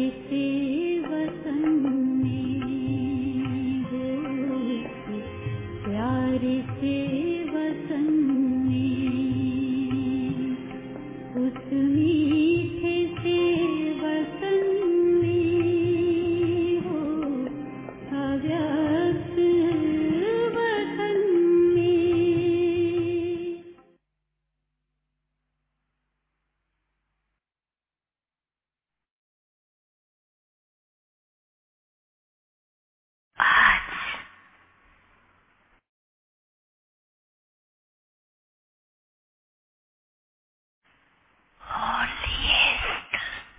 से वतन में हो, प्यार से वतन में, उस मीठे से वतन में हो, अव्यक्त वतन में। आज holiest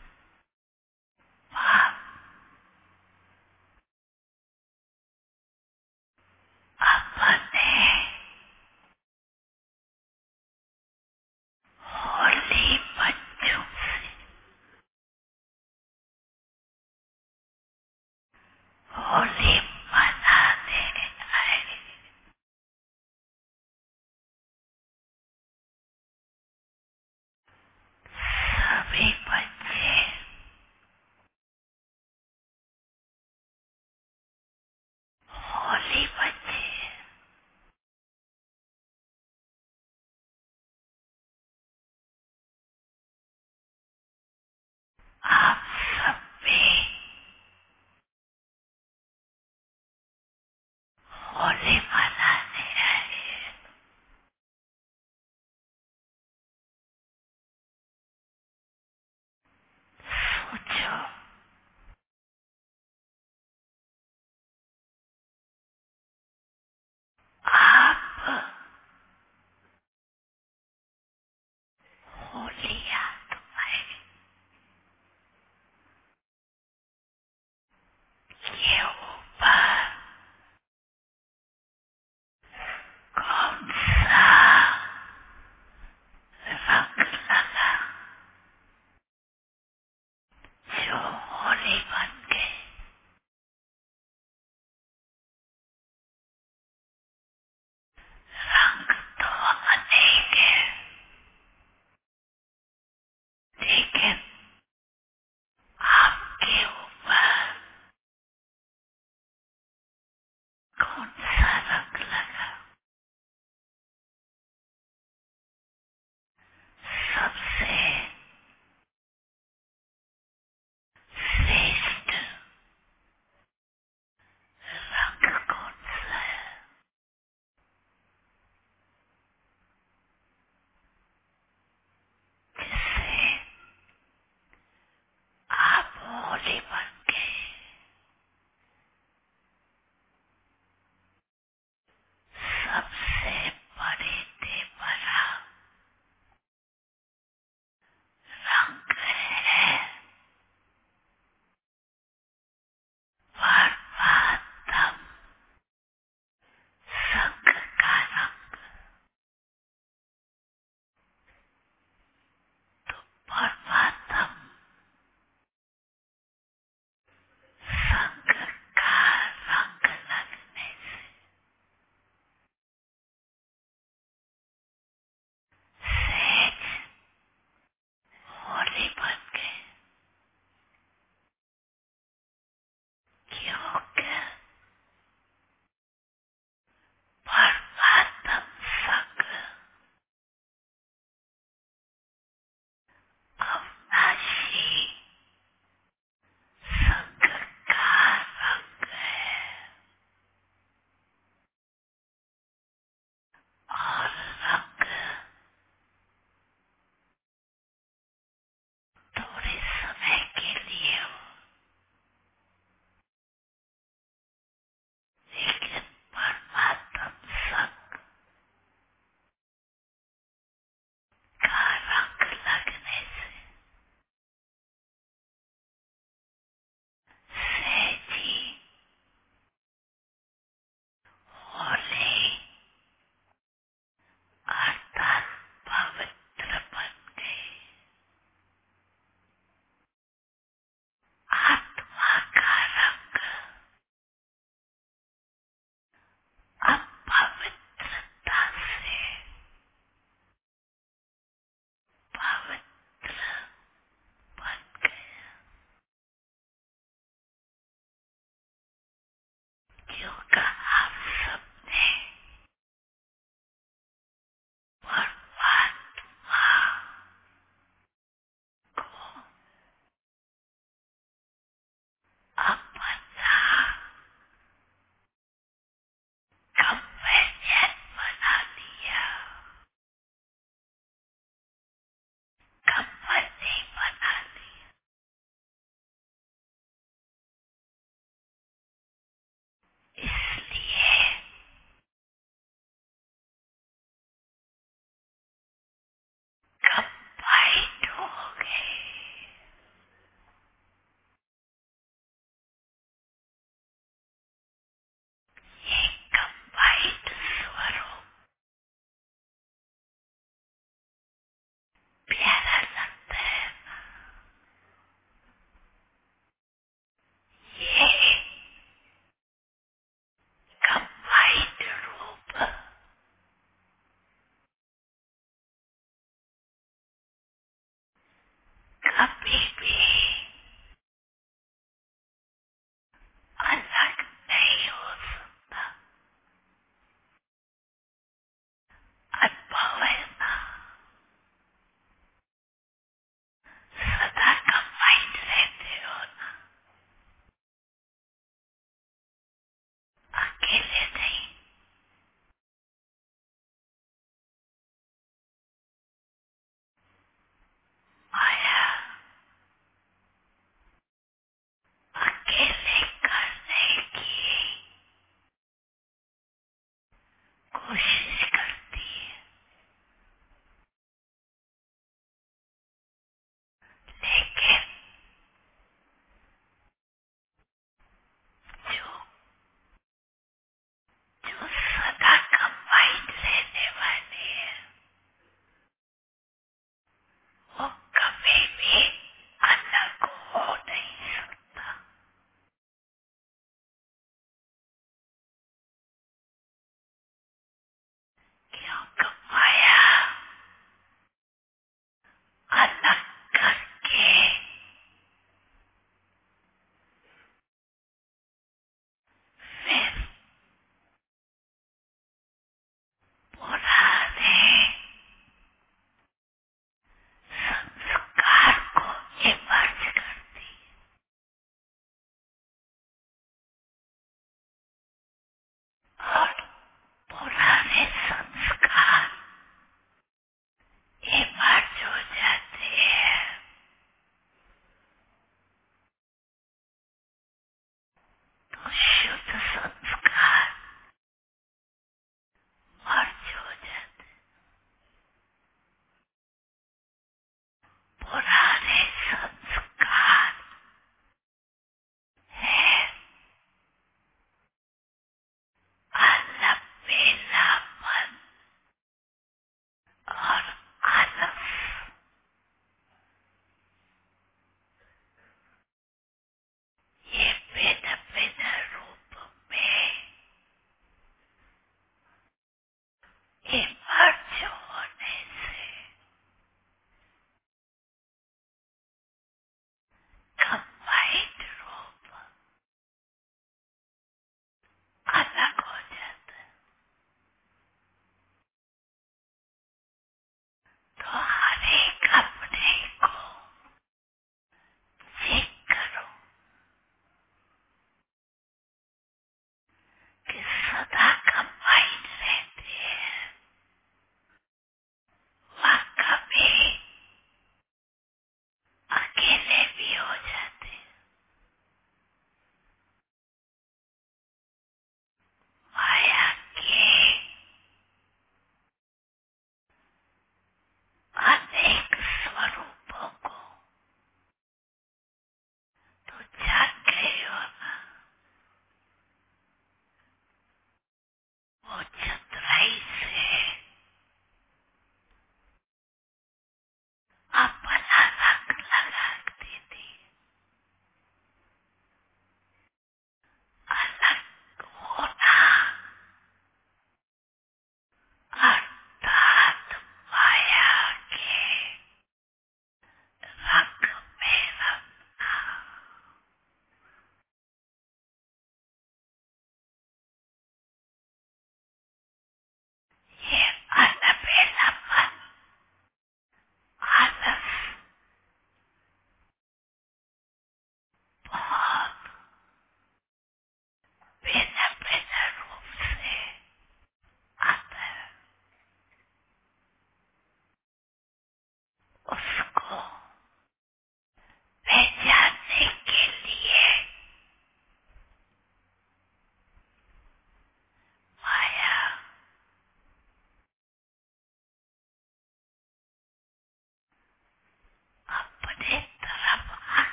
पाप अपने होली बच्चों से होली मनाने आए। सभी बच्चे होली बच्चे आप सब भी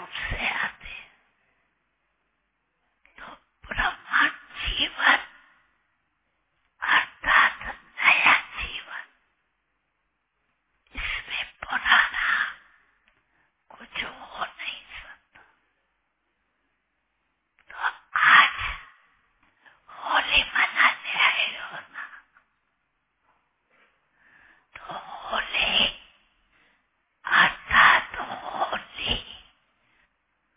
रूप से आते हैं। तो ब्रह्मांड जीवन अर्थात नया जीवन, इसमें पुराना कुछ हो नहीं सकता। तो आज होली मनाने आए हो ना, तो होली अर्थात होली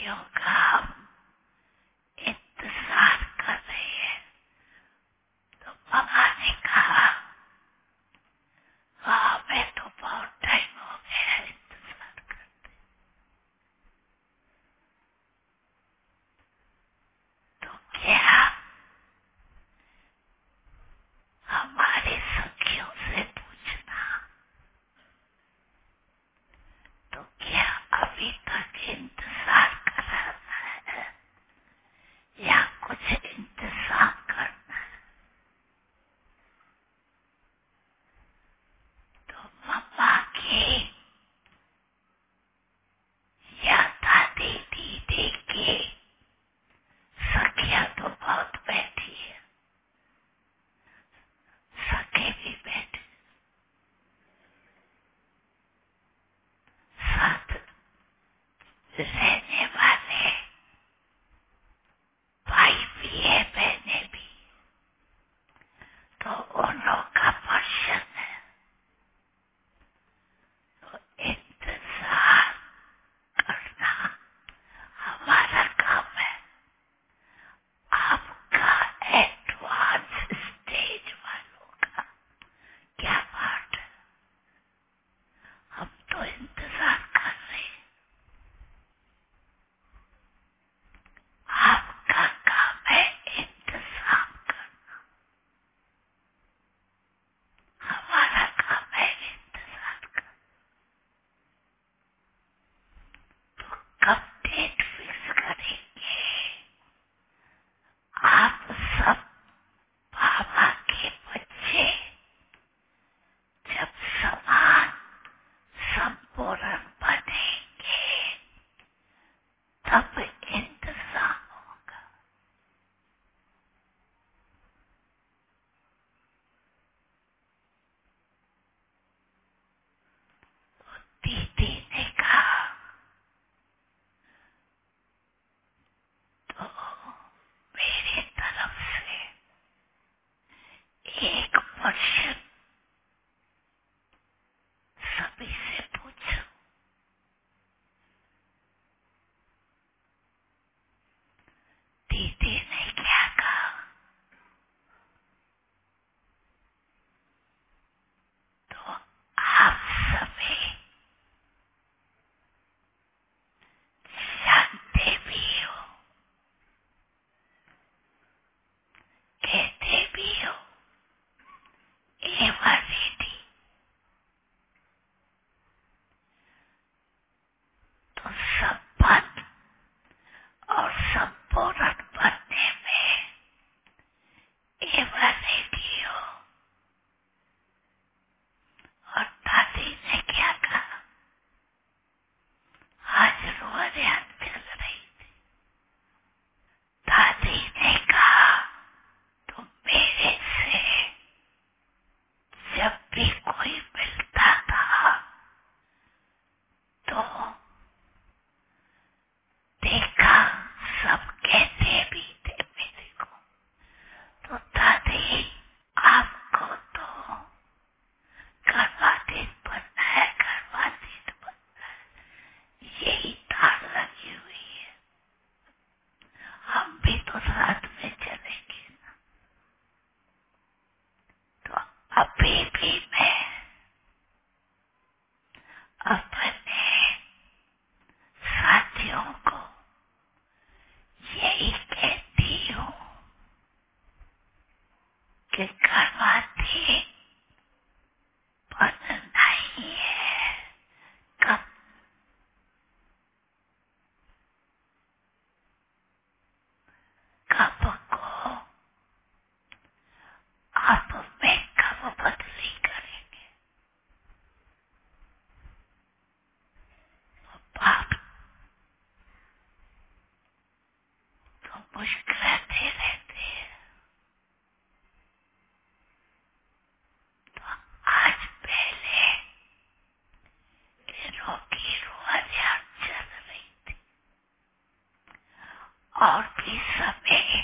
सखियों का हम इंतजार कर रहे हैं। तो मामा ने कहा, हमें तो बहुत टाइम हो गया इंतजार करते। तो क्या हमारी सखियों से पूछना, तो क्या अभी तक इंतजार कर रहा है या कुछ इंतजाम करना है? तो मम्मा की या दादी दीदी की सखियां तो बहुत बैठी है, सखे भी बैठे, साथ रहने वाले भाई भी है, बहने भी, तो उन का पर्सन है। तो इंतजार करना हमारा काम है। आपका एडवांस स्टेज वालों का क्या बात है? हम तो इंतजार कर रहे हैं। आपका काम है इंतजाम करना, हमारा काम है इंतजार करना। तो कब डेट फिक्स करेंगे? आप सब बाबा के बच्चे जब समान संपूर्ण बनेंगे तब इंतजाम होगा। दीदी ने कहा, तो मेरी तरफ से एक क्वेश्चन सभी से पूछो। दीदी ने क्या कहा? तो आप सभी जानते भी हो, कहते भी हो, एवरीडी। तो संपन्न और संपूर्ण बनने में एवरीडी हो। और दादी ने क्या कहा? आज रोयान चल रही थी। दादी ने कहा, तो मेरे से जब भी कोई मिलता था तो देखा, सब कहते भी थे मेरे को, तो दादी आपको तो करवातीत बनना है, करवातीत बनना है, यही तार लगी हुई है। हम भी तो साथ में चलेंगे ना। तो अभी भी मैं अपने साथियों को यही कहती हूँ कि करवाती बनना ही है। कब कब को आप में कब बदली करेंगे? बाप तो मुस्कुराते रहते हैं। तो आज पहले दिनों की रुआरियां चल रही थी और भी समय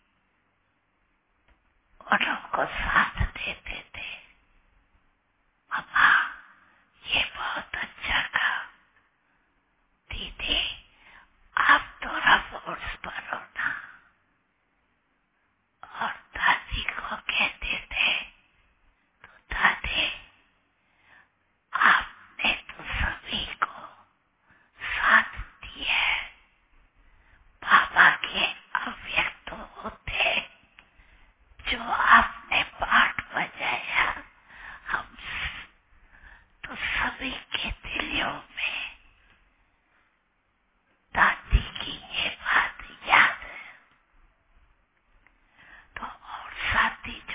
उनको साथ देते थे। मम्मा ये बहुत अच्छा था, दीदी आप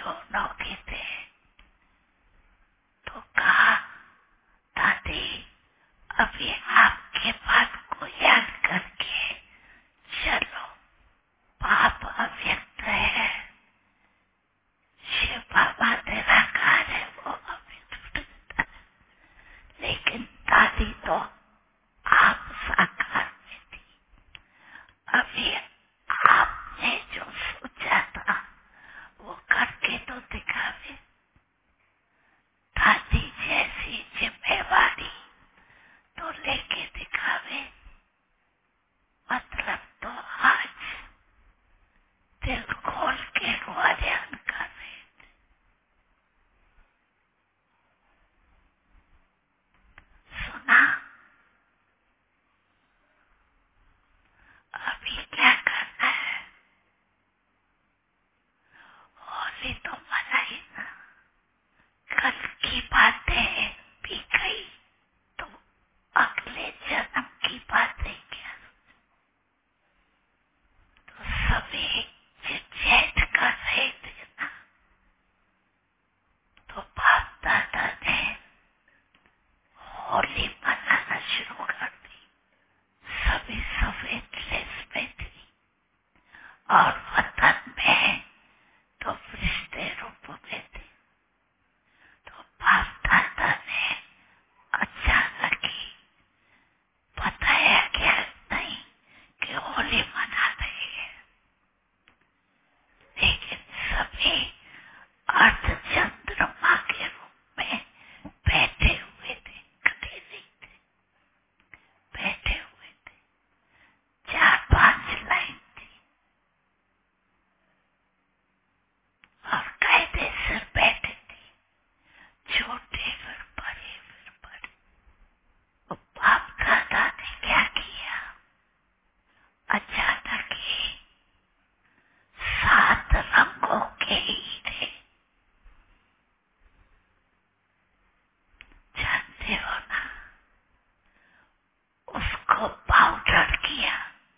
दोनों के थे। तो कहा, दादी अभी आपके बात को याद करके चलो, पाप अव्यक्त है, शिव बाबा निराकार है, वो अव्यक्त है। लेकिन दादी तो आप साकार में थी। अभी आपने जो सोचा था वो करके तो दिखावे। दादी जैसी जिम्मेवारी तो लेके दिखावे। मतलब तो आज दिल खोल के ध्यान कर रहे थे। सुना? अभी क्या करना है? होली तो मनाई ना, कल की बातें भी गई तो अगले जन्म की बातें क्या? तो सभी चिट कर रहे थे ना, तो बाप दादा ने होली मनाना शुरू कर दी। सभी सफेद ड्रेस में थी और वतन में तो फरिश्ते रूप में थे। तो बाप दादा ने अचानक ही बताया क्या नहीं कि होली मना रही है, लेकिन सभी अर्धचंद्रमा के रूप में बैठे हुए थे, खड़े नहीं थे, बैठे हुए थे। 4-5 लाइन थी और कायदे से बैठे थे, छोटे फिर बड़े फिर बड़े। तो बाप दादा ने क्या किया, अचानक ही 7 रंगों के हीरे, जानते हो ना, उसको पाउडर किया।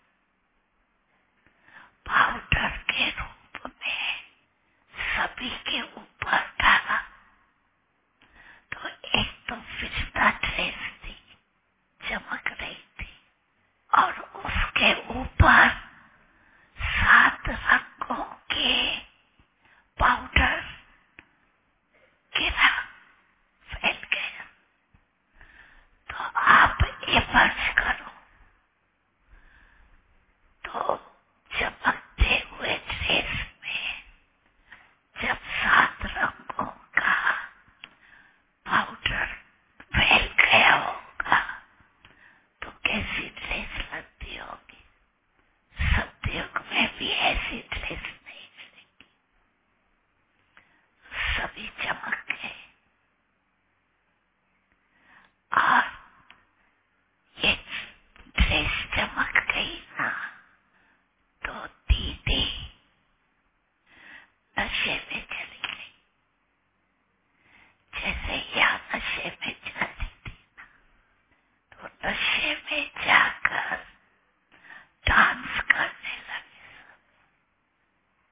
पाउडर के रूप में सभी के ऊपर डाला। तो एक तो फिस्ता ड्रेस थी, चमक रही थी, और उसके ऊपर 7 रंगों के पाउडर गिरा, फैल गया। तो आप इमर्ज करो, तो चमकते हुए ड्रेस में जब 7 रंगों का पाउडर फैल गया होगा तो कैसी ड्रेस लगती होगी। सत्युग में भी ऐसी ड्रेस नहीं मिलेगी। सभी चमक गए और ये ड्रेस चमक गई ना, तो दीदी नशे में चली गई, जैसे यहाँ नशे में जाती थी। तो नशे में जाकर डांस करने लगे।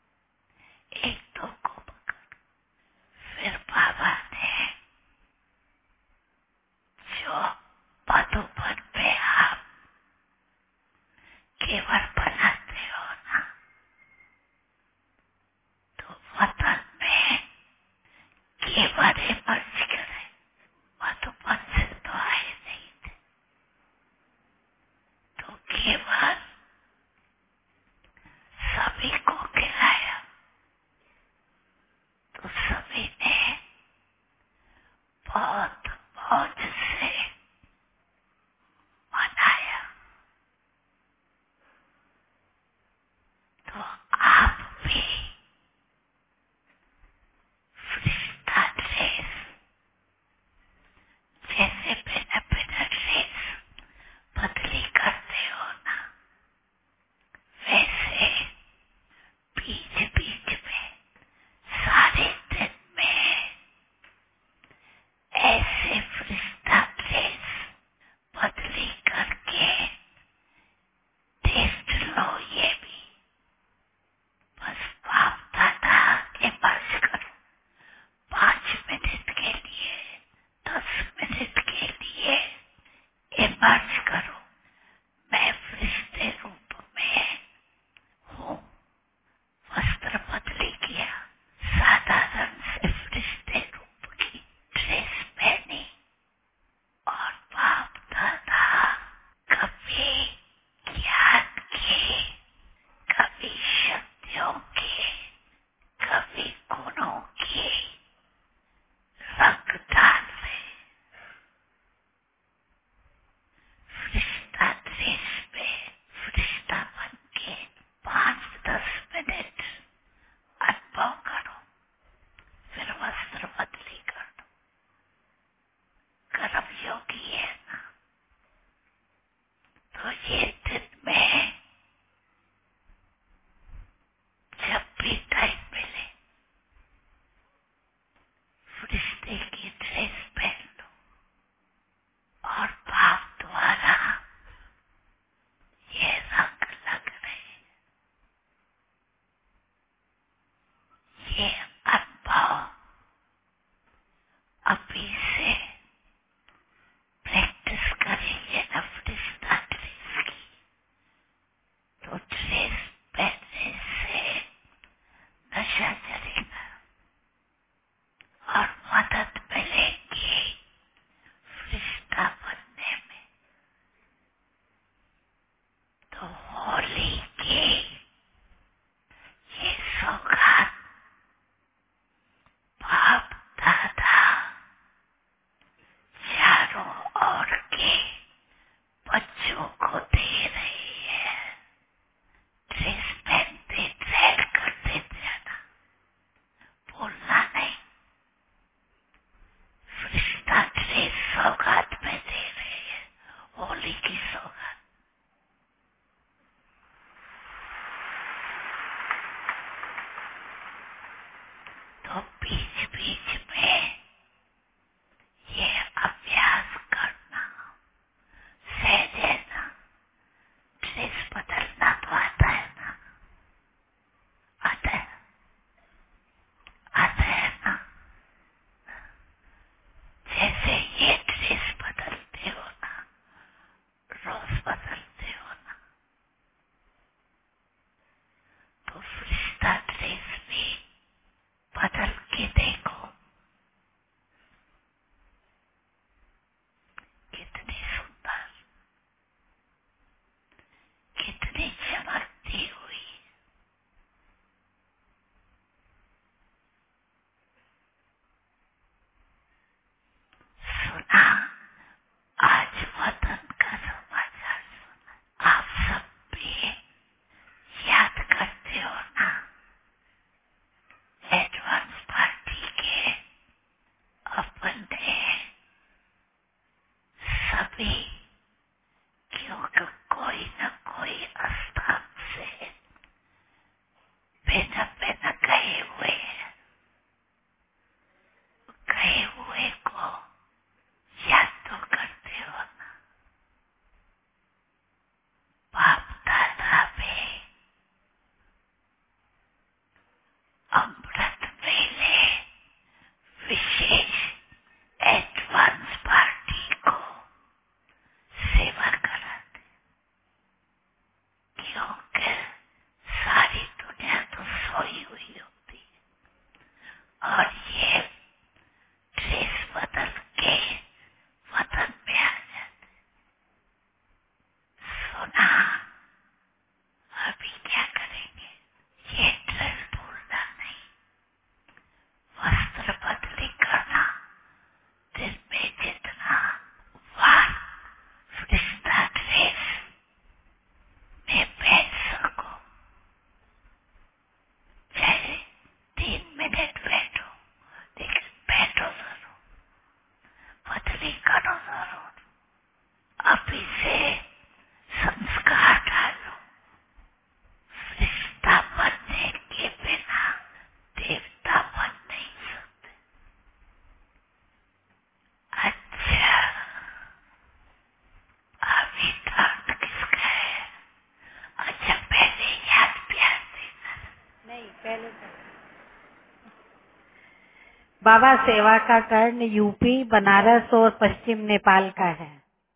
बाबा सेवा का कर्ण यूपी, बनारस और पश्चिम नेपाल का है।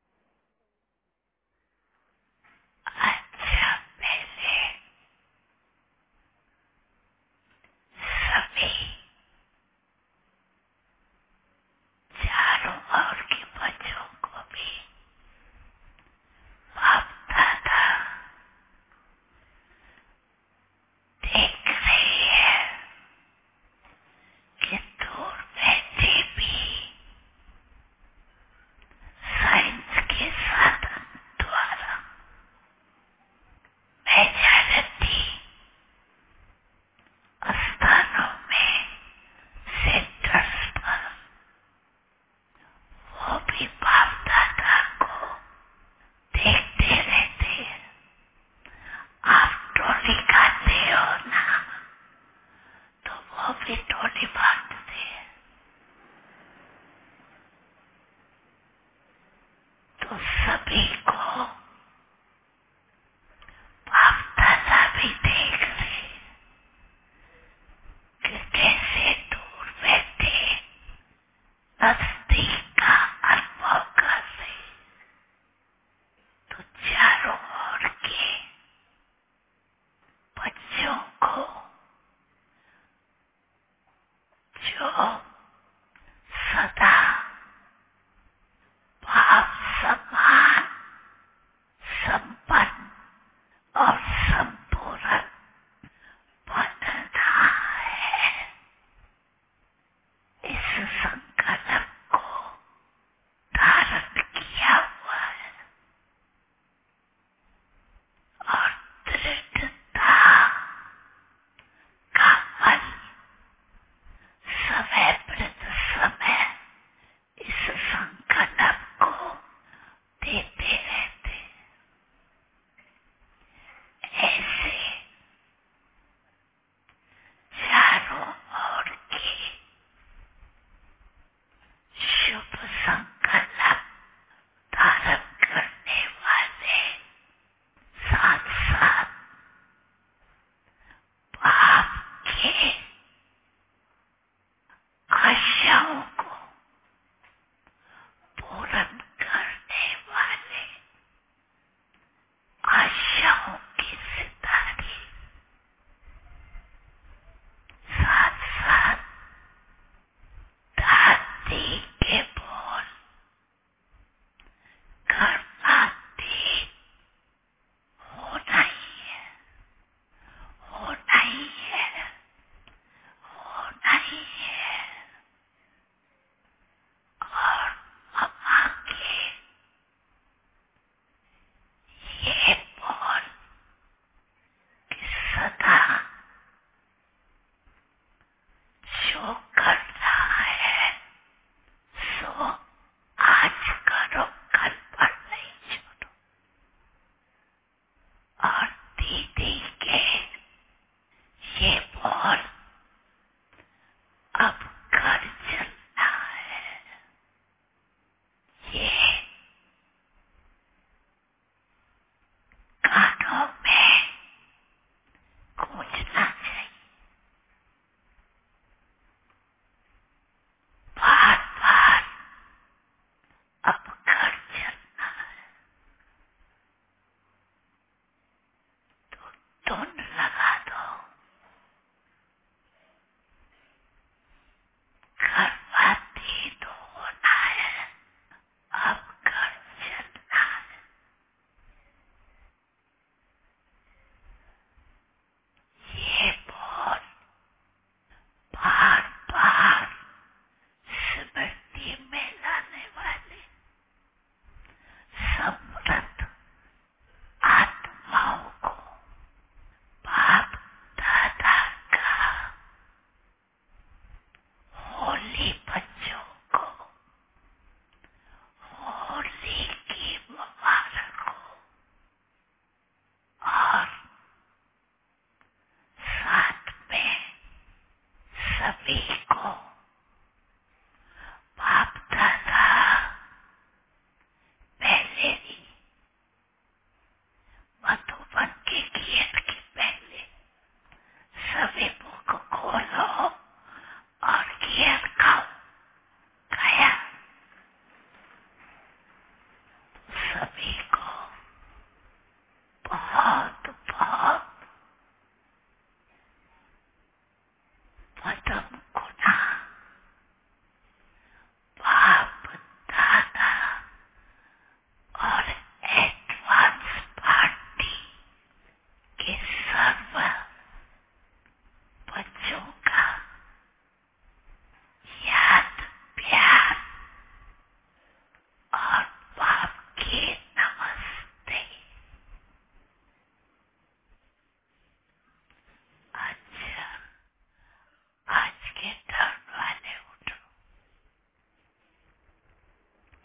अच्छा, पहले सभी चारों ओर के बच्चों को भी बाप दादा देख रही है कि दूर बैठे भी साई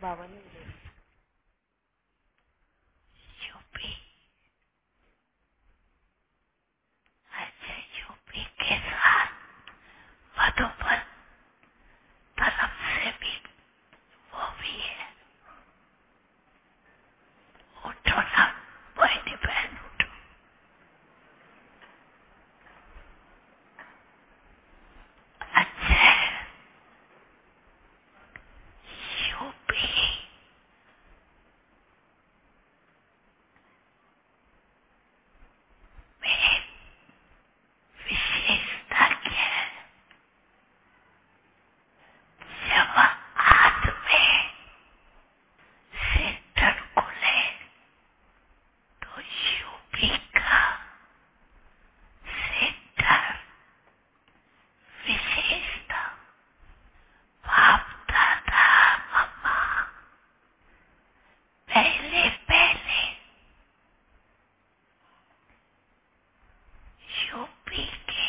बाबा ने बोला। यूपी, अच्छा यूपी के साथ मधुबन तरफ से भी वो भी है। उठो ना बहनी बहन उठो। अच्छा यूपी में विशेषता क्या है? जब हाथ में सेंटर खुले तो यूपी का सेंटर विशेषता बाप दादा मम्मा पहले पहले यूपी के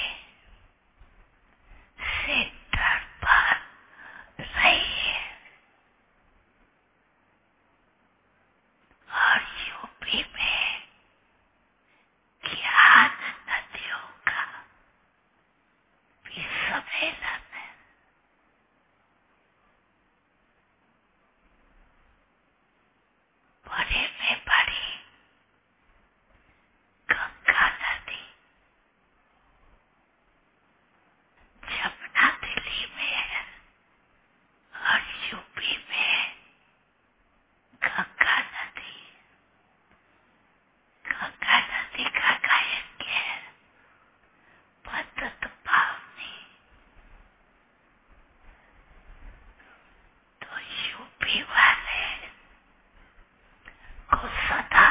सेंटर पर रहिए और यूपी में ज्ञान नदियों का भी सम्मेलन है। बड़े में बड़ी गंगा नदी जमुना दिल्ली में है और यूपी में गंगा नदी का गायन है पतत पावनी। तो यूपी वाले को सदा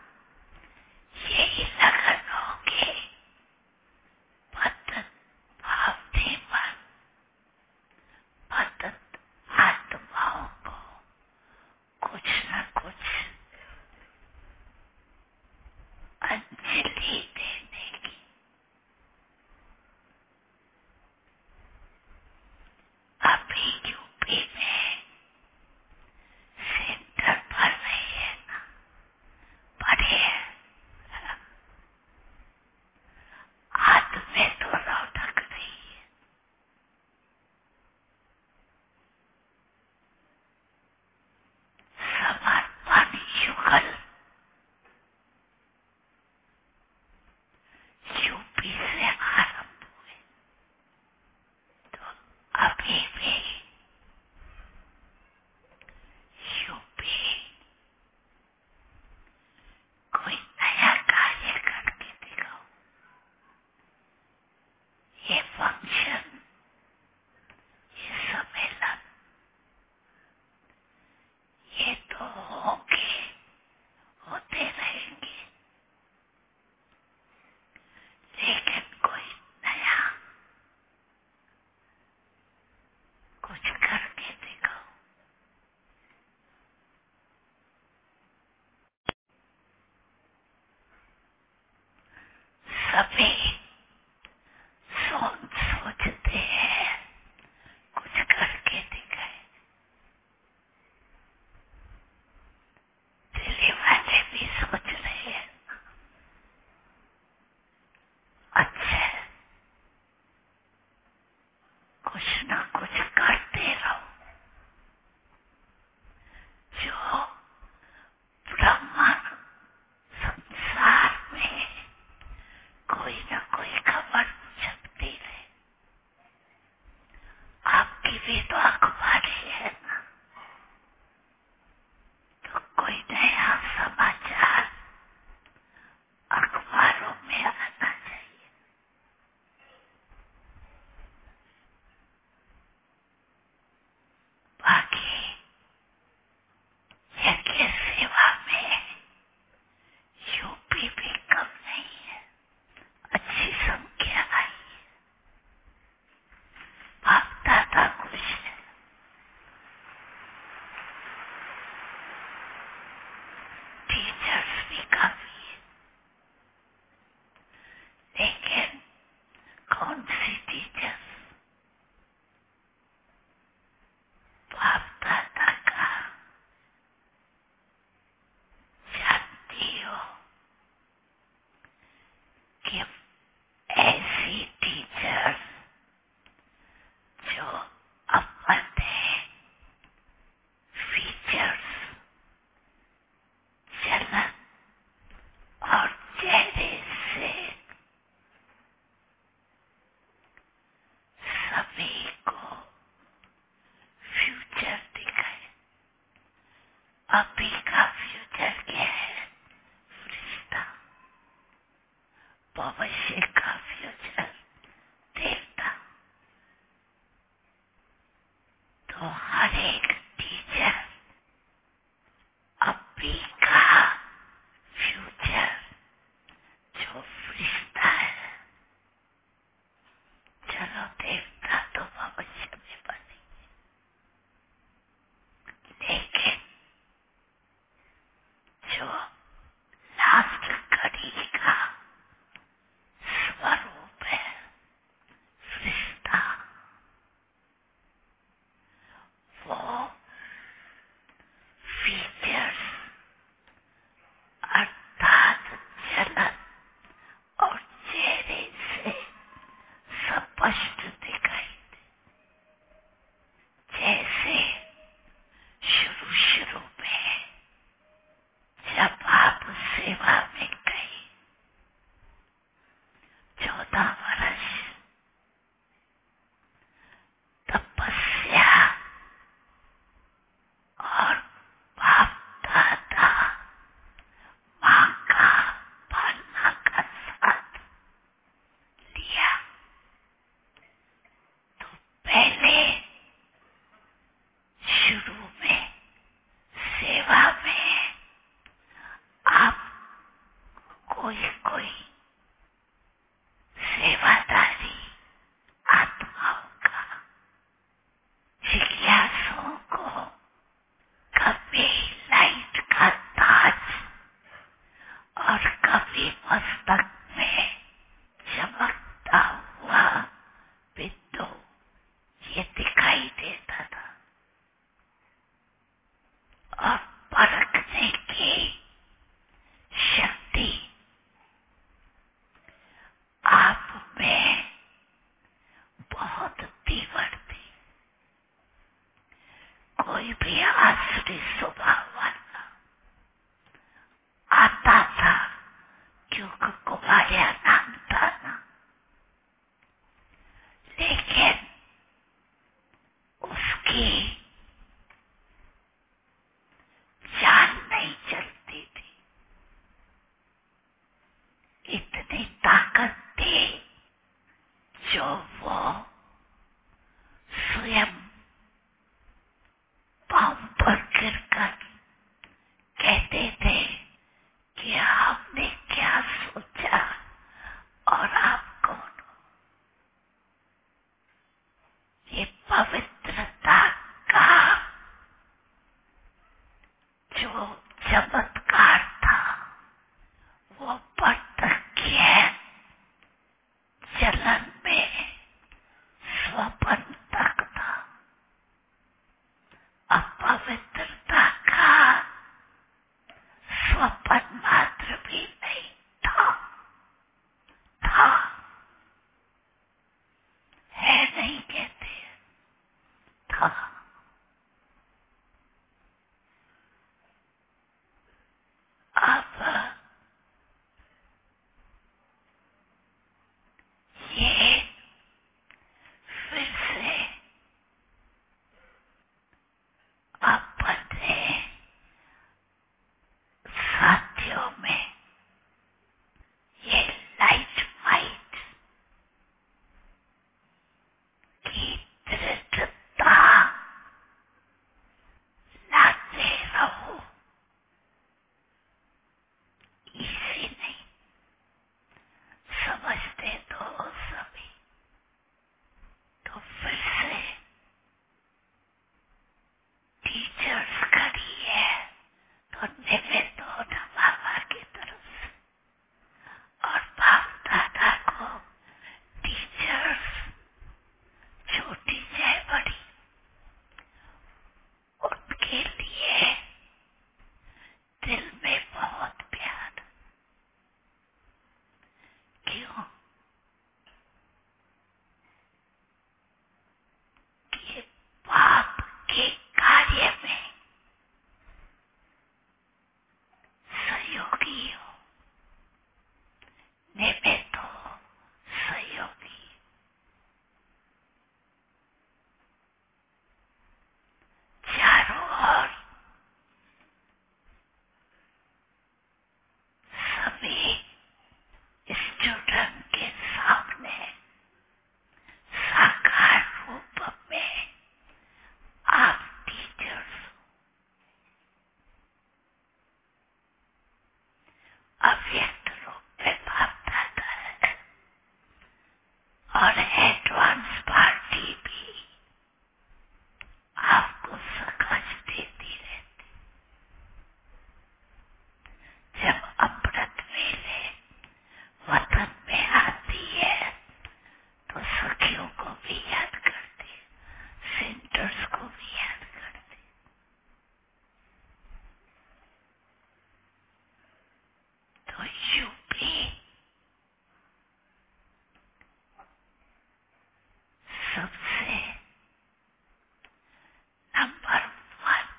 यही लगन होगी पतत पावनी मन पतत आत्माओं को कुछ न कुछ अंजलि देने की। अभी यूपी में सेंटर पर रही है ना, बड़े हाथ में तो रौनक रही है। समर्पण युगल यूपी से आरंभ हुए तो अभी भी यूपी कोई नया कार्य करके दिखाओ। ये फंक्शन, ये सम्मेलन, ये तो होंगे, होते रहेंगे, लेकिन कोई नया कुछ करके दिखाओ। सभी सोचते हैं कुछ करके दिखाए। दिल्ली वाले भी सोच रहे हैं अच्छा कुछ न कुछ करते रहो जो ब्रह्मांड संसार में कोई न अभी का फ्यूचर क्या है? फरिश्ता। भविष्य का फ्यूचर देवता। तो हर एक टीचर अभी का फ्यूचर जो फरिश्ता है, चलो देवता तो भविष्य में बने, लेकिन जो लास्ट घड़ी का स्वरूप है फरिश्ता, वो फीचर्स अर्थात जलन और चेहरे से स्पष्ट दिखाई दे। जैसे शुरू में जब आप सेवा में गए, 14 वर्ष तपस्या और बाप दादा माँ का पालना का साथ लिया, तो पहले शुरू में सेवा में आप कोई सेवादारी आत्माओं का, जिज्ञासुओं को कभी लाइट का ताज और कभी मस्तक में चमकता हुआ बिंदु ये दिखाई देता था, और परखने की शक्ति आप में बहुत तीव्र थी। कोई भी आसुरी स्वभाव वाला आता था, क्योंकि कुमारिया नाम था ना, लेकिन उसकी जान नहीं चलती थी। इतनी ताकत थी जो वो स्वयं पांव पर गिरकर कहते थे कि आपने क्या सोचा और आप कौन हो। ये पवित्रता का जो चमत्कार था, वो बर्तकीय जलन में अर्जुन के सामने साकार रूप में आप टीचर्स अव्यक्त रूप में बाप दादा है और एडवांस पार्टी भी आपको समझ देती रहती। जब अमृत वेले वतन में आती है तो सखियों को भी याद करती है, सेंटर्स को भी याद करती। तो यूपी सबसे नंबर 1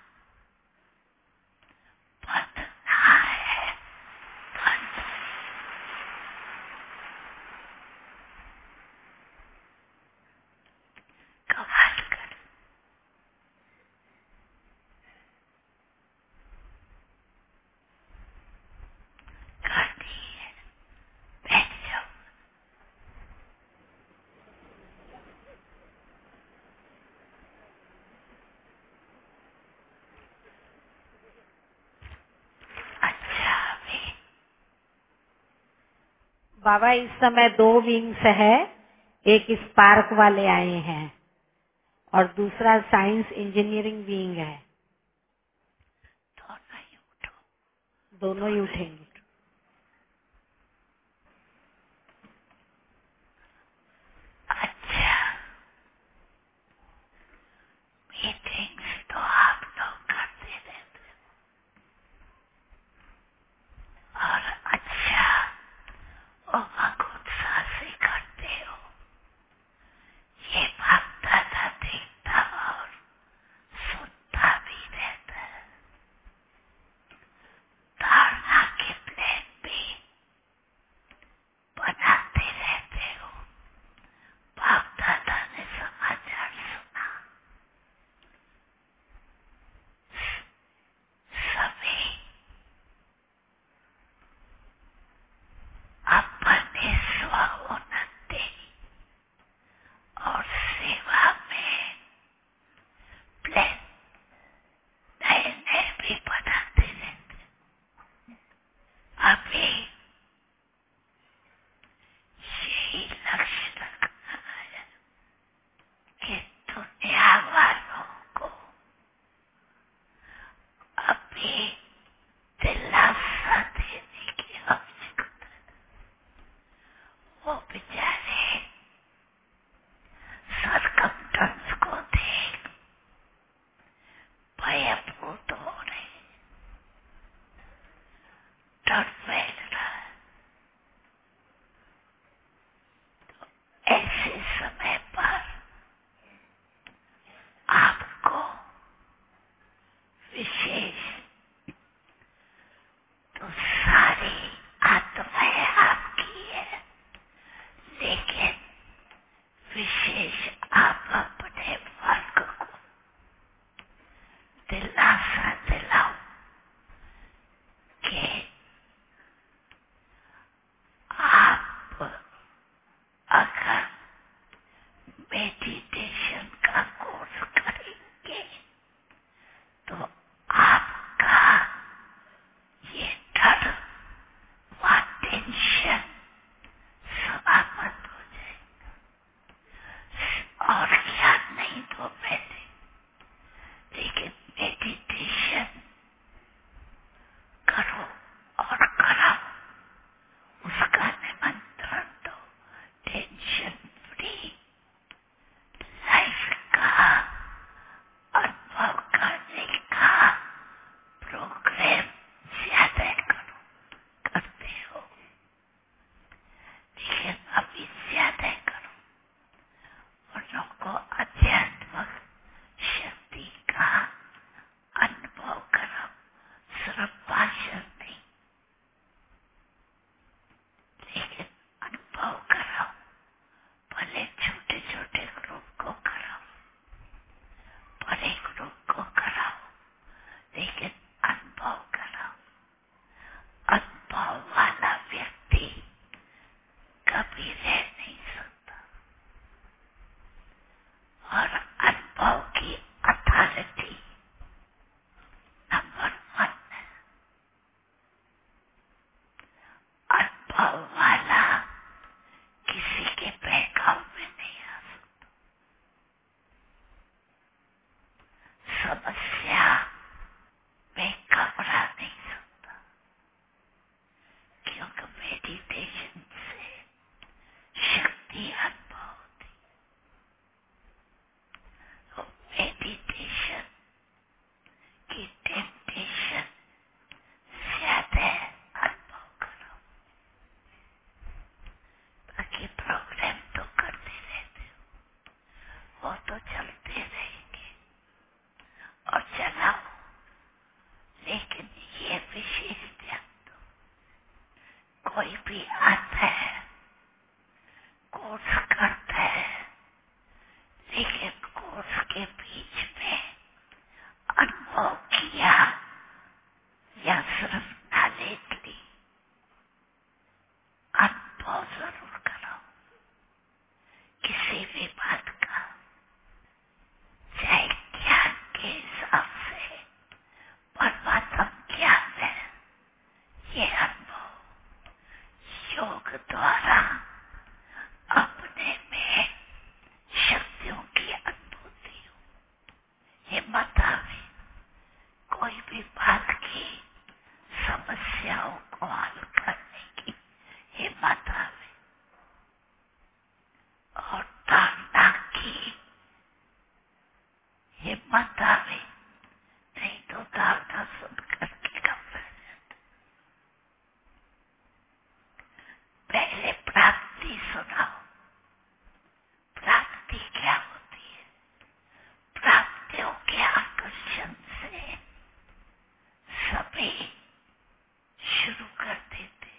बनना है। कमाल कर दी है। बैठ जाओ। अच्छा अभी बाबा इस समय 2 विंग्स है, एक स्पार्क वाले आए हैं और दूसरा साइंस इंजीनियरिंग विंग है। दोनों ही उठो। दोनों ही उठेंगे। अच्छा मीटिंग्स तो आप लोग करते रहते हो और अच्छा उमंग उत्साह से करते हो। ये बाप दादा देखता और सुनता भी रहता है। धारणा के प्लेन भी बनाते रहते हो। बाप दादा ने समाचार सुना, सभी अपने स्वोन्नति और सेवा में प्लान नए नए भी बनाते रहते। अभी यही लक्ष्य रखना है कि दुनिया वालों को अभी दिलासा देने की आवश्यकता है। वो बेचारे सरकमस्टेंस को देख भयभूत हो रहे, डर फैल रहा है। ऐसे समय पर आपको विशेष तो सारी आत्माएं आपकी है, कभी रह नहीं सकता। और अनुभव की अथॉरिटी नंबर 1 है। अनुभव वाला किसी के बहकाव में नहीं आ सकता। समस्या में घबरा नहीं सकता, क्योंकि मेडिटेशन से शक्ति अनुभव होती। तो मेडिटेशन की टेम्पटेशन ज्यादा अनुभव करो। बाकी प्रोग्राम तो करते रहते हो, वो तो चलते रहेंगे और चलाओ, लेकिन ये विशेष ध्यान दो। कोई भी आता है, कोर्स करता है, लेकिन कोर्स के बीच में अनुभव किया या सिर्फ नॉलेज ली, अनुभव जरूर करो किसी भी बात का, चाहे ज्ञान के हिसाब से परमात्मा ज्ञान है। ये अनुभव योग द्वारा अपने में शक्तियों की अनुभूति हो। हिम्मत आवे कोई भी बात की समस्याओं को हल करने की हिम्मत आवे, और ताड़ना की हिम्मत आवे, नहीं तो ताड़ना सुन करके घबरा जाता। पहले प्राप्ति सुनाओ। प्राप्ति क्या होती है? प्राप्तियों के आकर्षण से सभी शुरू कर देते,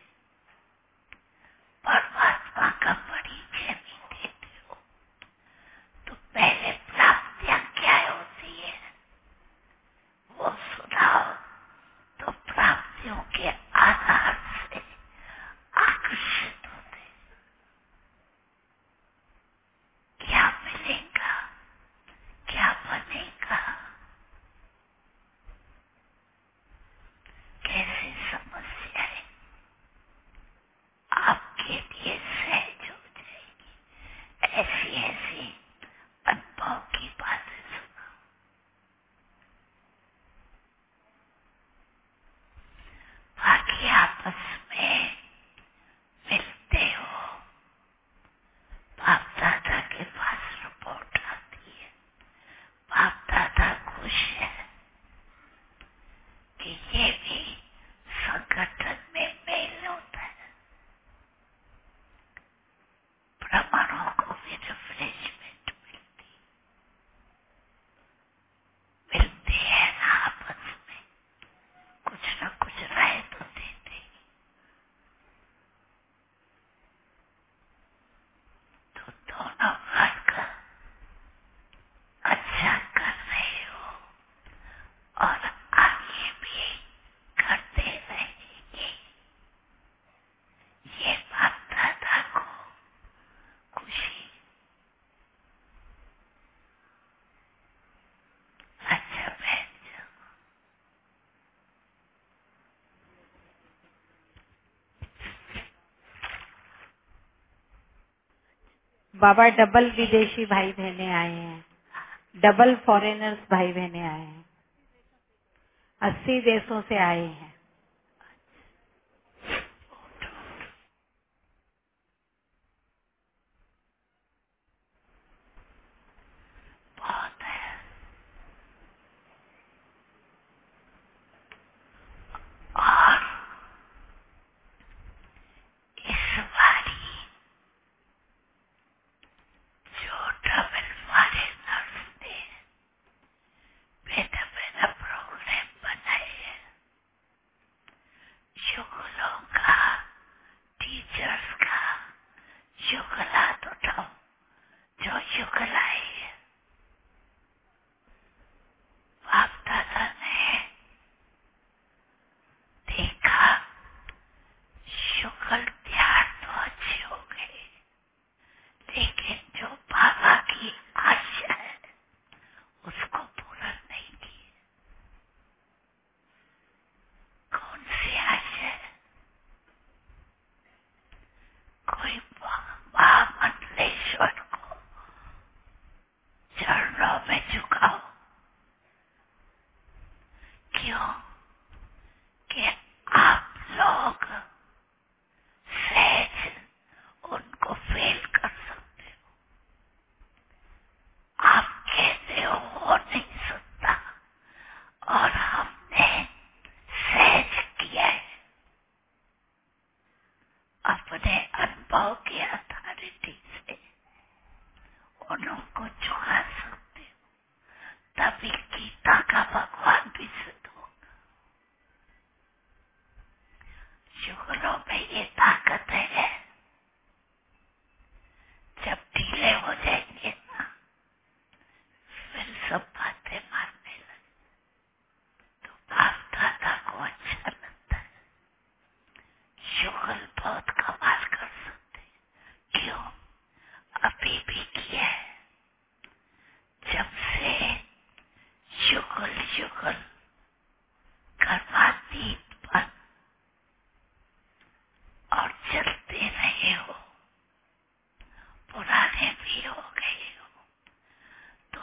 परमात्मा का परिचय भी देते हो। तो पहले प्राप्तियां क्या होती है वो सुनाओ, तो प्राप्तियों के आधार से आकर्षित होते। क्या मिलेगा, क्या बनेगा, कैसी समस्याएं आपके लिए सहज हो जाएगी, ऐसी ऐसी अनुभव की बातें सुनाओ। बाकी आपस में मिलते हो, बाप दादा के पास रिपोर्ट आती है, बाप दादा खुश है कि ये भी संगठन में मेल होता है। ब्राह्मणों को भी रिफ्रेशमेंट मिलती है ना, आपस में कुछ न कुछ राय तो देते। तो दोनों वर्ग अच्छा कर रहे हो और आगे भी करते रहेंगे। ये बात दादा को खुशी। अच्छा बैठ जाओ। बाबा डबल विदेशी भाई बहने आए हैं, डबल फॉरेनर्स भाई बहने आए हैं, 80 देशों से आए हैं। बहुत है। और इस बारी जो डबल फॉरेनर्स ने बेटा बेटा प्रोग्राम बनाए हैं, युगलों का, टीचर्स का, युगलात उठाओ जो युगलाई है। बाप दादा ने देखा युगल तैयार तो अच्छे हो गए,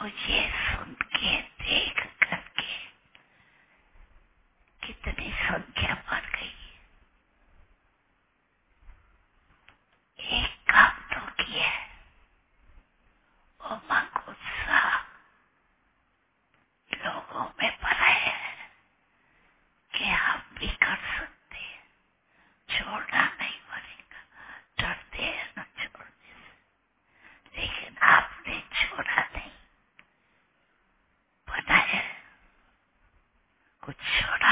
ये सुन के देख करके कितनी संख्या बढ़ गई। एक काम तो किया, उमंग उत्साह लोगों में बढ़ाया है कि हम भी कर सकते हैं, छोड़ना नहीं पड़ेगा। डरते हैं न छोड़ने से, लेकिन आपने छोड़ा नहीं, बनाया, कुछ छोड़ा,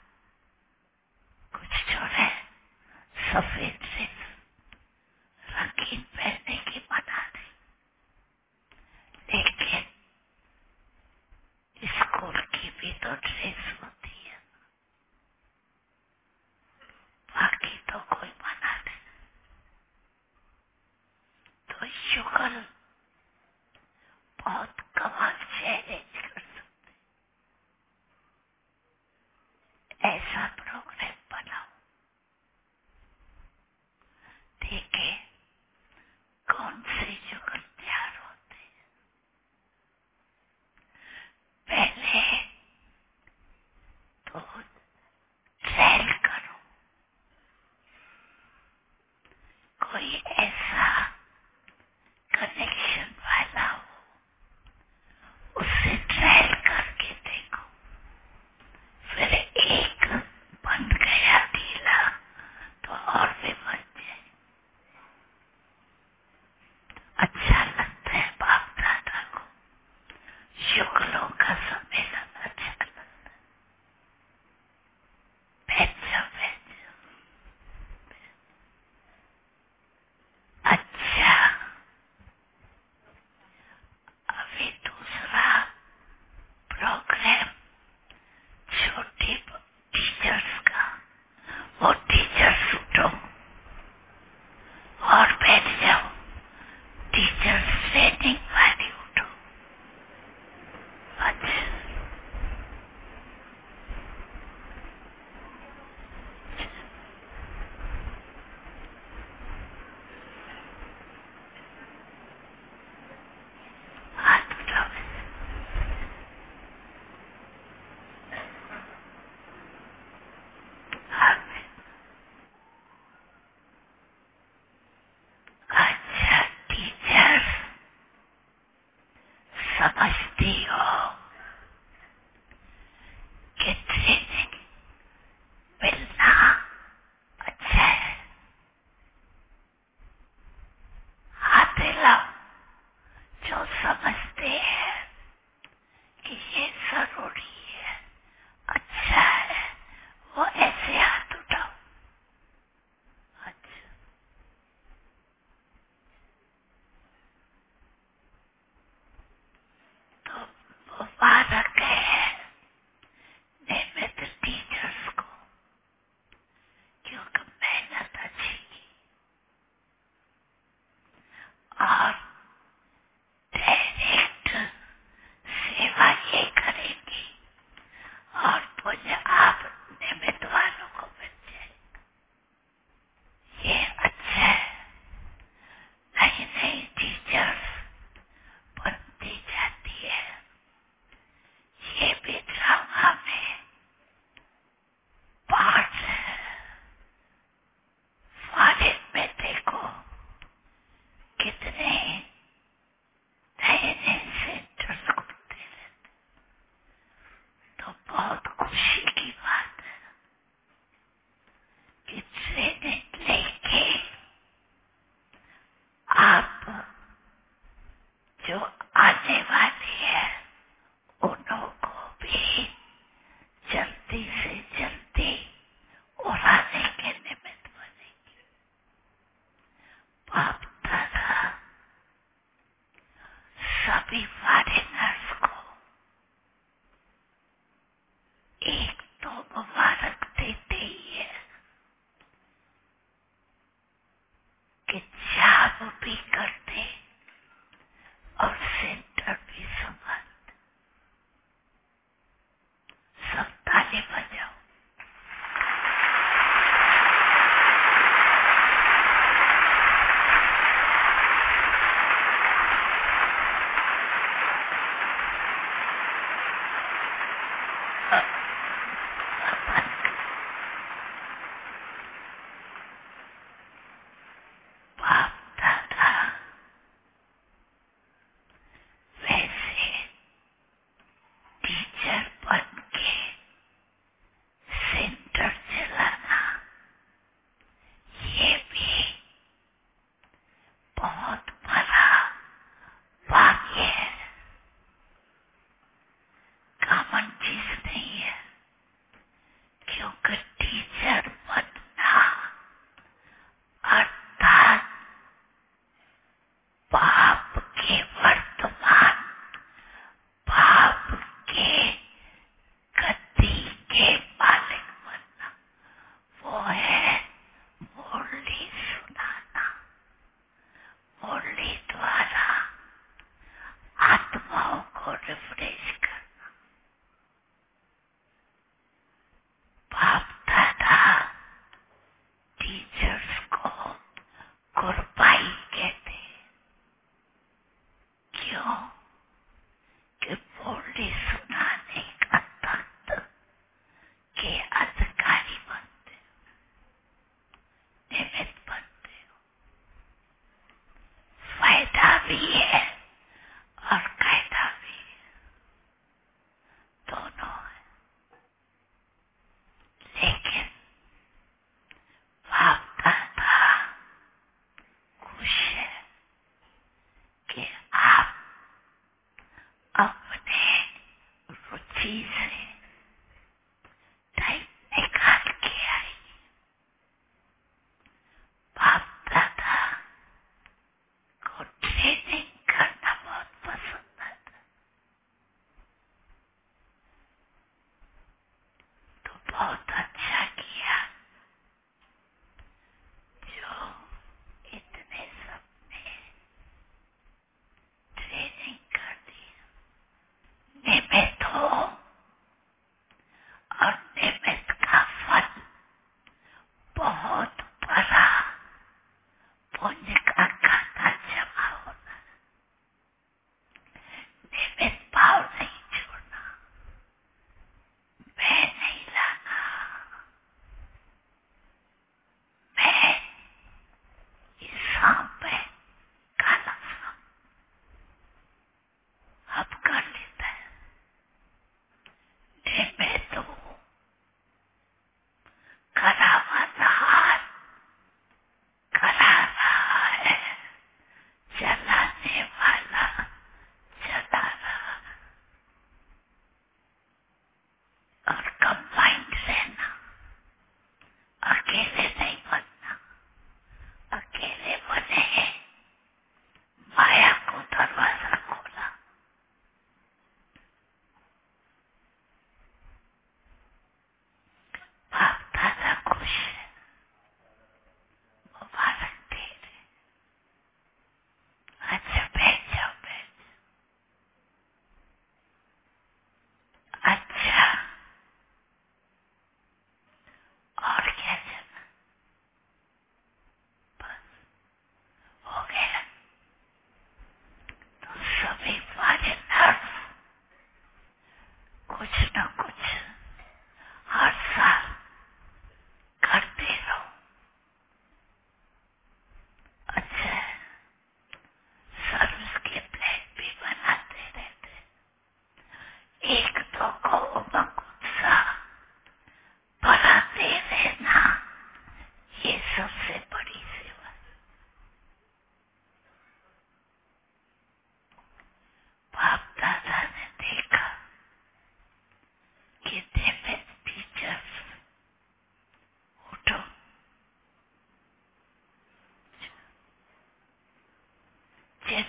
कुछ छोड़े। सफेद ड्रेस रंगीन पहनने की मना नहीं, लेकिन स्कूल की भी तो ड्रेस होती है, बाकी तो कोई मना नहीं। तो शुक्र बहुत कमाल चैलेंज कर सकते, ऐसा प्रोग्राम बनाओ, देखे कौन से शुक्र तैयार होते हैं। पहले तो ट्रायल करो, कोई ऐसा कनेक्शन वाला हो, उससे ट्रायल करके देखो। फिर एक बन गया ढीला तो और भी बन जाए। अच्छा लगता है बाप दादा को, शुक्लों का सम्मेलन अच्छा लगता है। बैठ जाओ, बैठ जाओ। अच्छा, अभी दूसरा प्रोग्राम छोटे टीचर्स का, वो टीचर्स उठो और बैठ जाओ। टीचर्स ट्रेनिंग वाली उठो। अच्छा, हाथ उठाओ। अच्छा, टीचर्स समझती हो कि ट्रेनिंग मिलना अच्छा है। हाथ हिलाओ जो समझते हैं कि ये जरूरी है, अच्छा है, वो ऐसे हाथ उठाओ। अच्छा, तो मुबारक है नियमित टीचर्स को, क्योंकि मेहनत अच्छी की और डायरेक्ट सेवा ये करेंगी और मुझे आप नियमित वालों को मिल जाए। ये अच्छा है। नई नई टीचर्स बनती जाती है, ये भी ड्रामा में पार्ट है। फॉरेन में देखो कितने नए नए सेंटर्स खुलते रहते, तो बहुत खुशी की बात है कि ट्रेनिंग लेके आप जो आने वाली है उन्हों को भी जल्दी से जल्दी उड़ाने के निमित्त बनेगी। बाप दादा सभी फॉरेनर्स को एक तो मुबारक देते ही है कि जॉब भी करते और सेंटर भी संभालते। सब ताली बजाओ।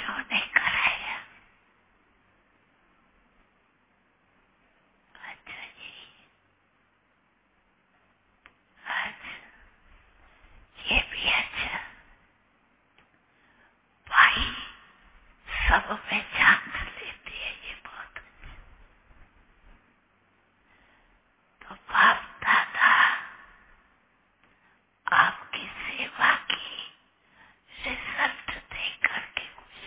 इन्होंने कराया। अच्छा जी, अच्छा, ये भी अच्छा। भाई सब में जान लेती है, ये बहुत अच्छा। तो बाप दादा आपकी सेवा की रिजल्ट देकर के कुछ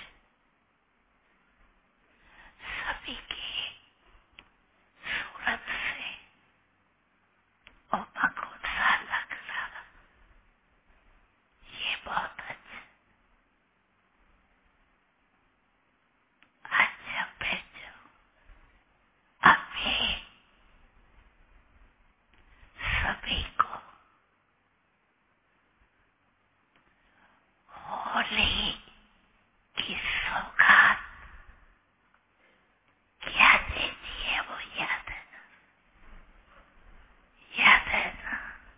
सभी की सूरत से उमंग उत्साह लग रहा, ये बहुत अच्छा। अच्छा भेजो। अभी सभी को होली की सौगात क्या देनी है वो याद है ना? याद है ना?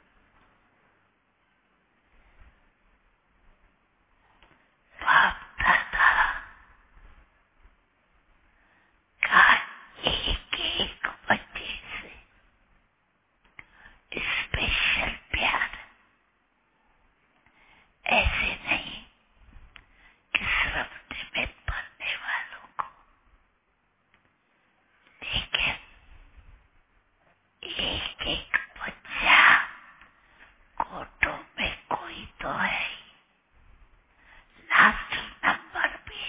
बाप दादा का एक एक बच्चे से स्पेशल प्यार, ऐसे नहीं कि सिर्फ निमित्त बनने वालों को, लेकिन एक एक बच्चा कोटों में कोई तो है, लास्ट नंबर भी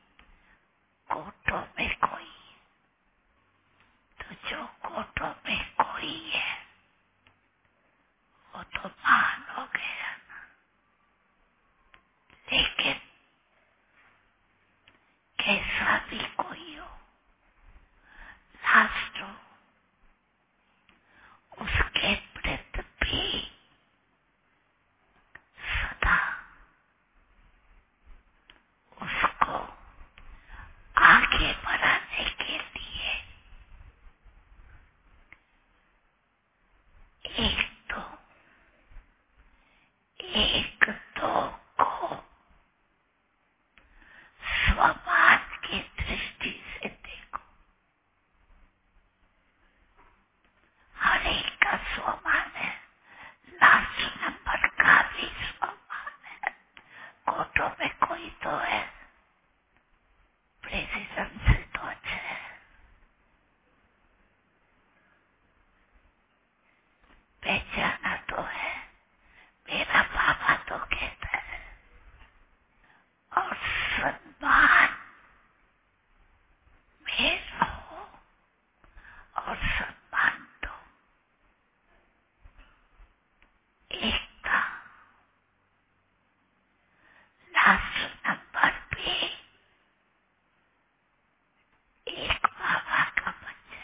कोटों में कोई। तो जो कोटों में कोई है वो तो महान हो गया, लेकिन कैसा भी कोई हो, लास्ट हो, उसके प्रति भी सदा उसको आगे बढ़ाने के लिए एक दो को स्वमान की दृष्टि से देखो। हर एक का स्वमान है, लास्ट नंबर का भी स्वमान है, कोटों में कोई तो है, प्रेसिडेंट से तो अच्छा है, पहचाना तो है, मेरा पापा तो कहता है। और सम्मान में रहो और सम्मान दो। एकता, लास्ट नंबर पे एक बाबा का बच्चा,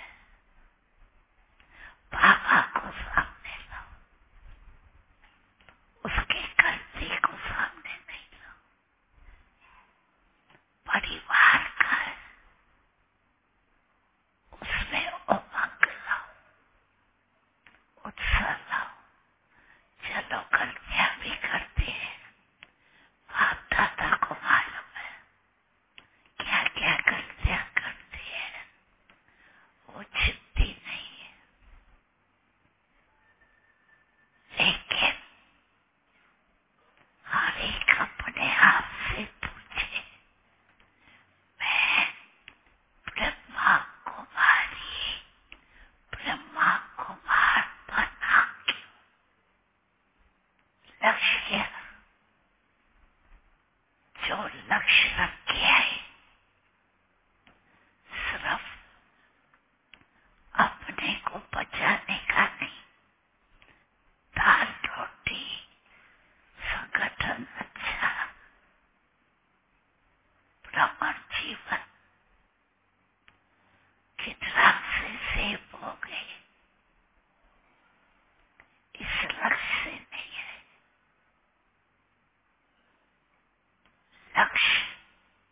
बाबा को सामने लाओ, उसके गलती को सामने नहीं लाओ। परिवार का है, उसमें उमंग लाओ, उत्साह लाओ। चलो गलतियां भी करते हैं, बाप दादा को मालूम है क्या क्या गलतियां करते हैं, वो छिपती नहीं है। लेकिन हर एक अपने आप से पूछे, मैं ब्रह्मा कुमारी, ब्रह्मा कुमार बना क्यों? लक्ष्य, जो लक्ष्य रखे है, सिर्फ अपने को बचाने का नहीं, दाल रोटी, संगठन अच्छा, भ्रमण जीवन की तरफ से सेव हो गए, इस लक्ष्य से नहीं है। लक्ष्य